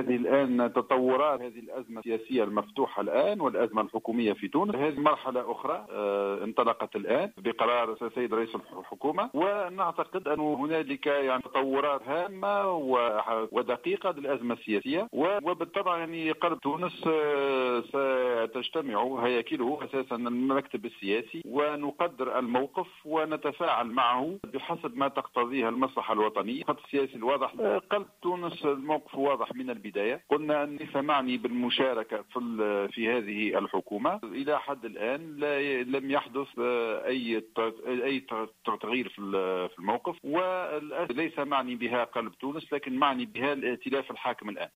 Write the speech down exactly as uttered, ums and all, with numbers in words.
هذه الآن تطورات هذه الأزمة السياسية المفتوحة الآن والأزمة الحكومية في تونس. هذه مرحلة أخرى انطلقت الآن بقرار السيد رئيس الحكومة، ونعتقد أن هنالك يعني تطورات هامة ودقيقة للأزمة السياسية، وبالطبع يعني قلب تونس ستجتمع هياكله أساسا المكتب السياسي، ونقدر الموقف ونتفاعل معه بحسب ما تقتضيه المصلحة الوطنية. الخط السياسي الواضح قلب تونس الموقف واضح من البداية. قلنا أني فمعني بالمشاركة في في هذه الحكومة. إلى حد الآن لم يحدث أي أي تغيير في الموقف، وليس معني بها قلب تونس، لكن معني بها الائتلاف الحاكم الآن.